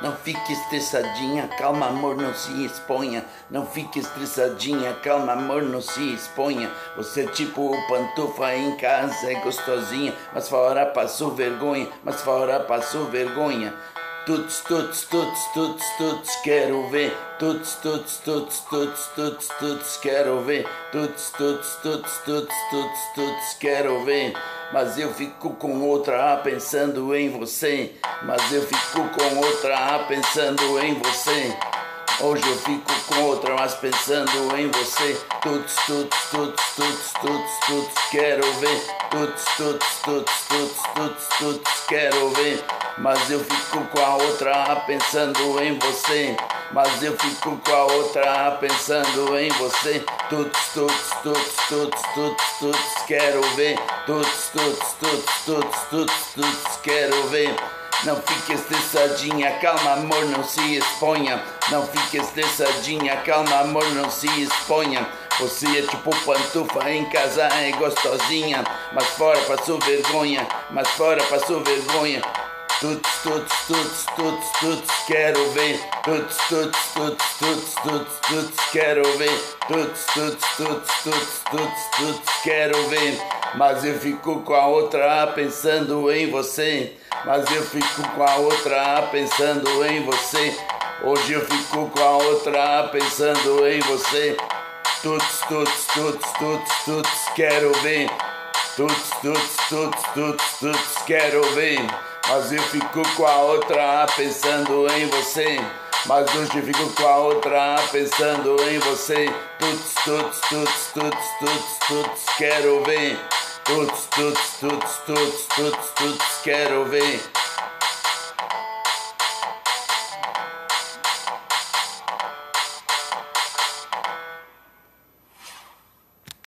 Não fique estressadinha, calma amor, não se exponha. Não fique estressadinha, calma amor, não se exponha. Você é tipo o pantufa, em casa é gostosinha, mas fora passou vergonha, mas fora passou vergonha. Tuts, tuts, tuts, tuts, tuts, quero ver. Tuts, tuts, tuts, tuts, tuts, tuts, quero ver. Tuts, tuts, tuts, tuts, tuts, tuts, quero ver. Mas eu fico com outra pensando em você. Mas eu fico com outra pensando em você. Hoje eu fico com outra, mas pensando em você. Tuts, tuts, tuts, tuts, tuts, tuts, quero ver. Tuts, tuts, tuts, tuts, tuts, tuts, quero ver. Mas eu fico com a outra pensando em você. Mas eu fico com a outra pensando em você. Tuts, tuts, tuts, tuts, tuts, tuts, quero ver. Tuts, tuts, tuts, tuts, tuts, tuts, quero ver. Não fique estressadinha, calma amor, não se exponha. Não fique estressadinha, calma amor, não se exponha. Você é tipo pantufa, em casa é gostosinha, mas fora passou vergonha, mas fora passou vergonha. Tuts, tuts, tuts, tuts, tuts, quero ver. Tuts, tuts, tuts, tuts, tuts, tuts, quero ver. Tuts, tuts, tuts, tuts, tuts, tuts, quero ver. Mas eu fico com a outra pensando em você. Mas eu fico com a outra pensando em você. Hoje eu fico com a outra pensando em você. Tuts, tuts, tuts, tuts, tuts, quero ver. Tuts, tuts, tuts, tuts, tuts, quero ver. Mas eu fico com a outra pensando em você. Mas hoje eu fico com a outra pensando em você. Tuts, tuts, tuts, tuts, tuts, tuts, quero ver. Tuts, tuts, tuts, tuts, tuts, tuts, quero ver.